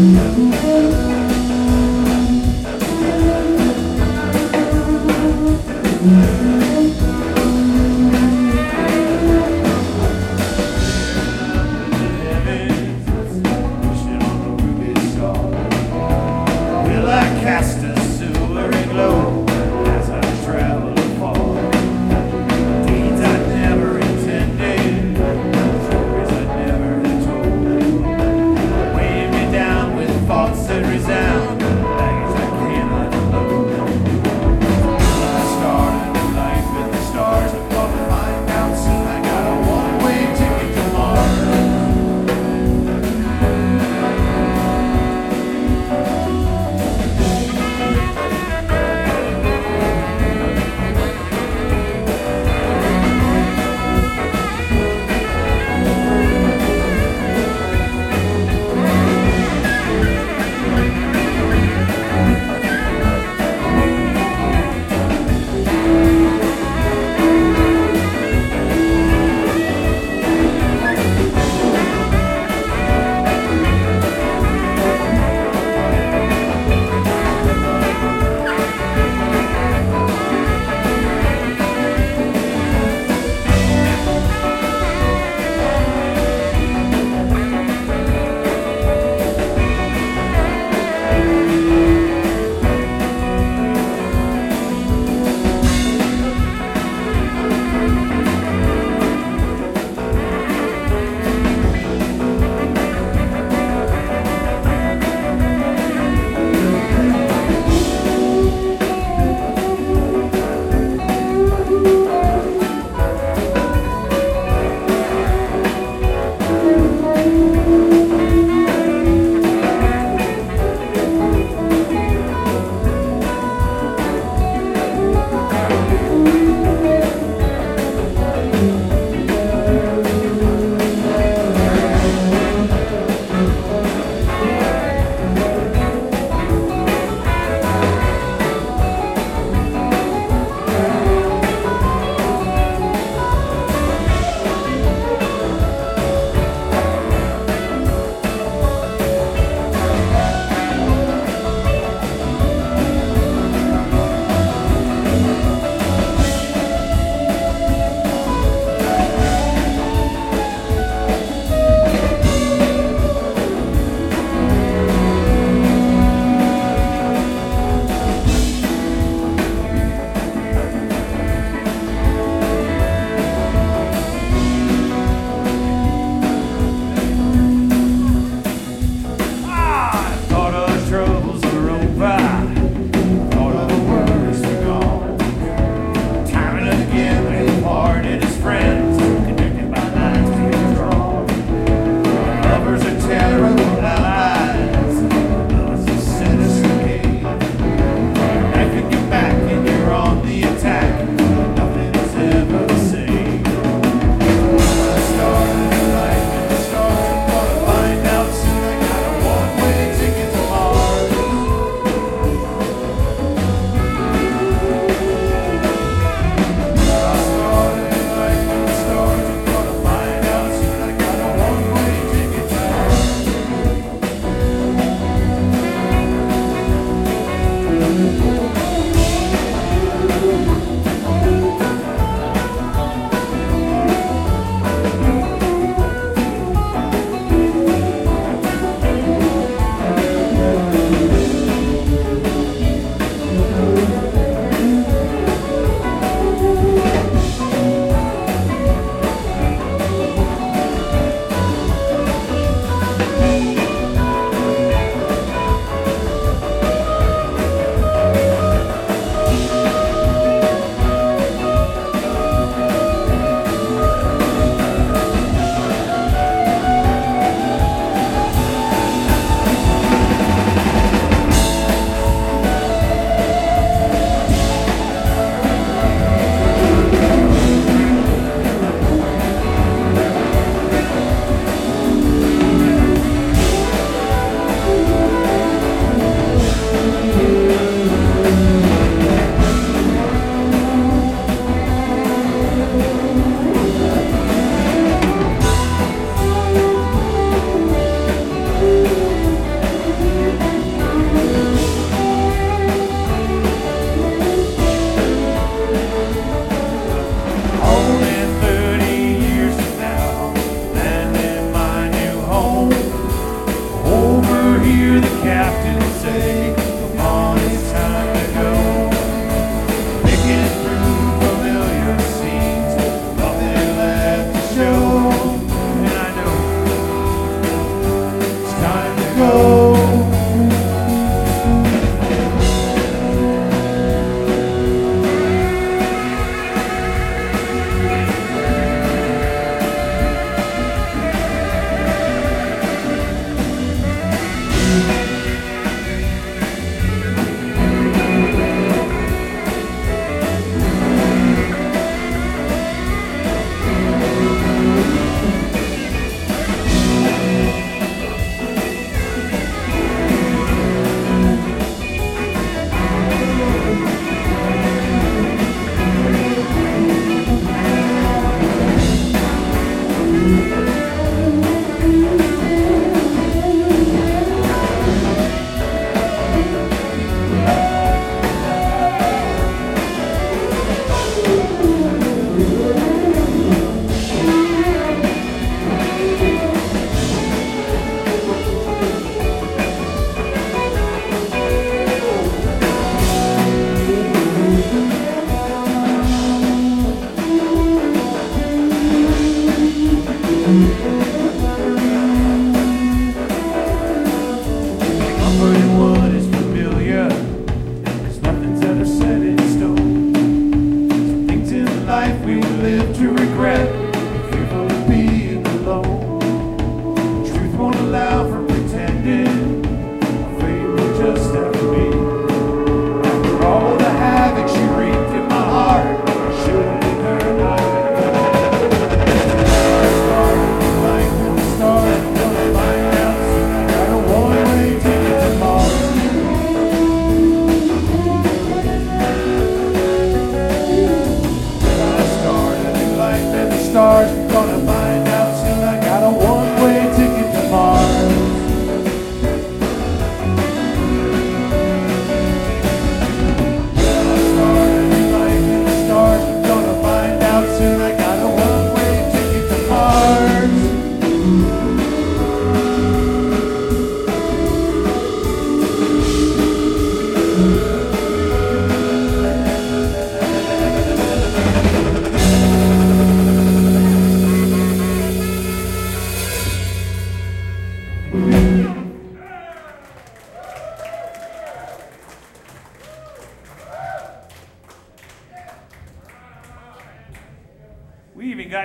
With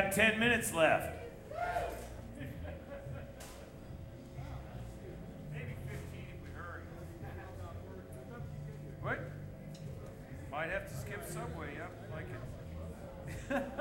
got 10 minutes left. Maybe 15 if we hurry. What? Might have to skip Subway, yep, like it.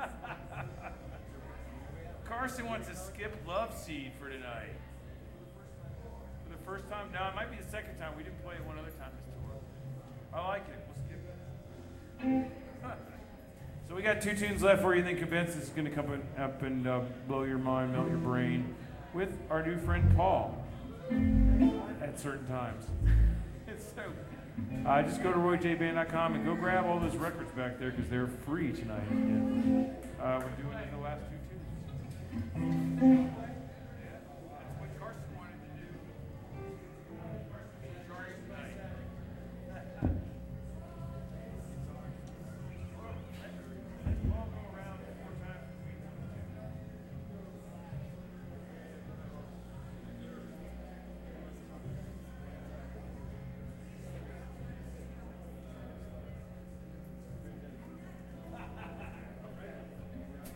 Carson wants to skip Love Seed for tonight. For the first time? No, it might be the second time. We didn't play it one other time this tour. I like it. We'll skip it. So we got 2 tunes left where you think Vince is going to come up and blow your mind, melt your brain with our new friend Paul at certain times. So just go to royjband.com and go grab all those records back there because they're free tonight. And, we're doing it in the last 2